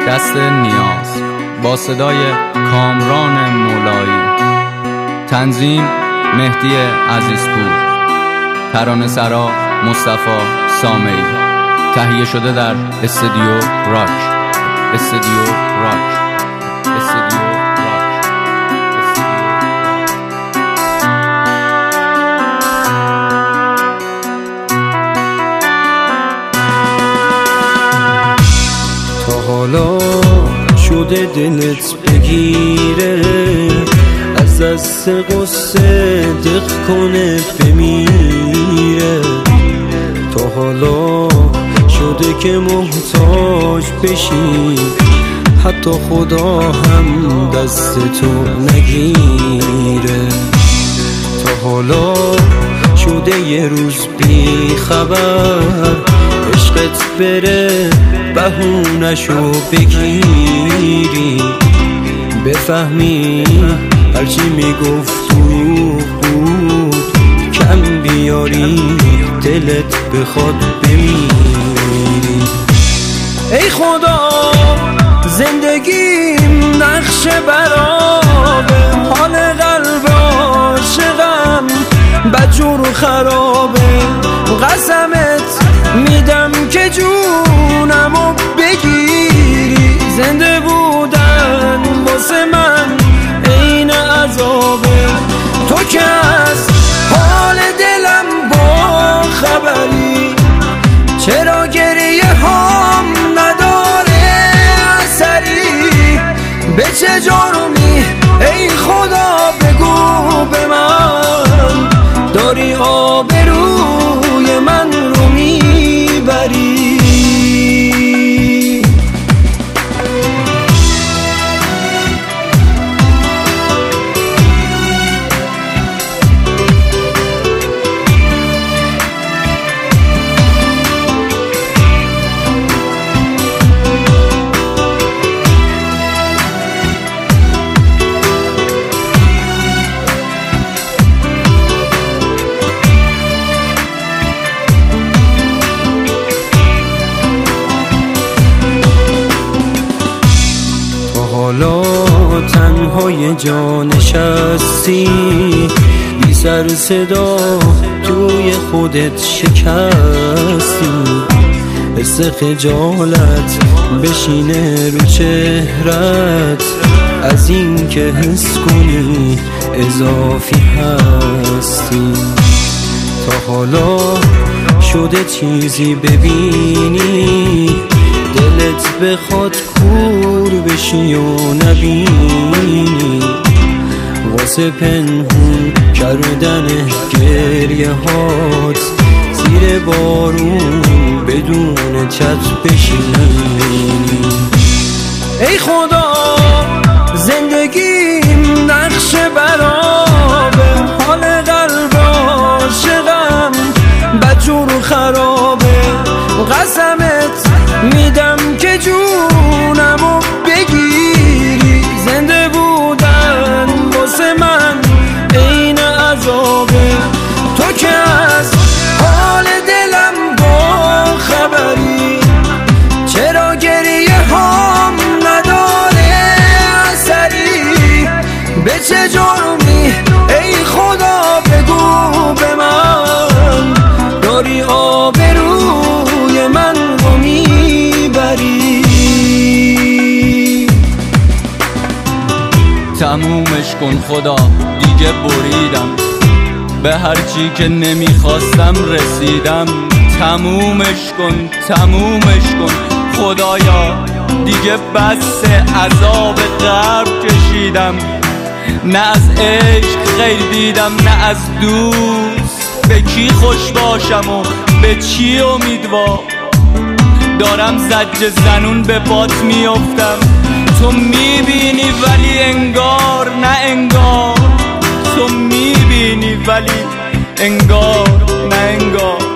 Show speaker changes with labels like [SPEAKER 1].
[SPEAKER 1] دست نیاز با صدای کامران مولایی، تنظیم مهدی عزیزپور، ترانه سرا مصطفی سامعی، تهیه شده در استودیو راک.
[SPEAKER 2] تا حالا شده دلت بگیره، از دست قصه دق کنه بمیره. تا حالا شده که محتاج بشی، حتی خدا هم دست تو نگیره. تا حالا شده یه روز بی خبر، عشقت بره بهونشو بگیری، بفهمی هرچی میگفت دروغ بود، کم بیاری دلت بخواد بمیری. ای خدا زندگیم نقش برابه، حال قلب عاشقم بدجور و خرابه. قسمت میدم که جونمو بگیری، زنده بودن واسه من عین عذابه. تو که از حال دلم با خبری، چرا گریه هم نداره اثری؟ به چه جرمی ای خدا بگو به من، داری آبروی من رو میبری؟ حالا تنهای جا نشستی، بی سر صدا توی خودت شکستی. حس خجالت بشینه رو چهرت، از این که حس کنی اضافی هستی. تا حالا شده چیزی ببینی، دلت بخواد کور بشی و نبینی، واسه پنهون کردن گریه هات زیر بارون بدون چت بشینی. ای خدا زندگیم نقش برابه، حال قلب عاشقم بدجور و خرابه. قسمت میدم که جونمو بگیری، زنده بودن واسه من عین عذابه. تو که از حال دلم با خبری، چرا گریه هم نداره اثری؟ به چه جرمی ای خدا بگو به من، داری آبروی من رو میبری؟
[SPEAKER 1] تمومش کن خدا، دیگه بریدم، به هرچی که نمیخواستم رسیدم. تمومش کن خدایا، دیگه بس عذاب غرب کشیدم. نه از عشق خیر دیدم، نه از دوست. به کی خوش باشم و به چی امیدوار؟ دارم زجر زنون به پات میافتم، تو میبینی ولی انگار نه انگار، تو میبینی ولی انگار نه انگار.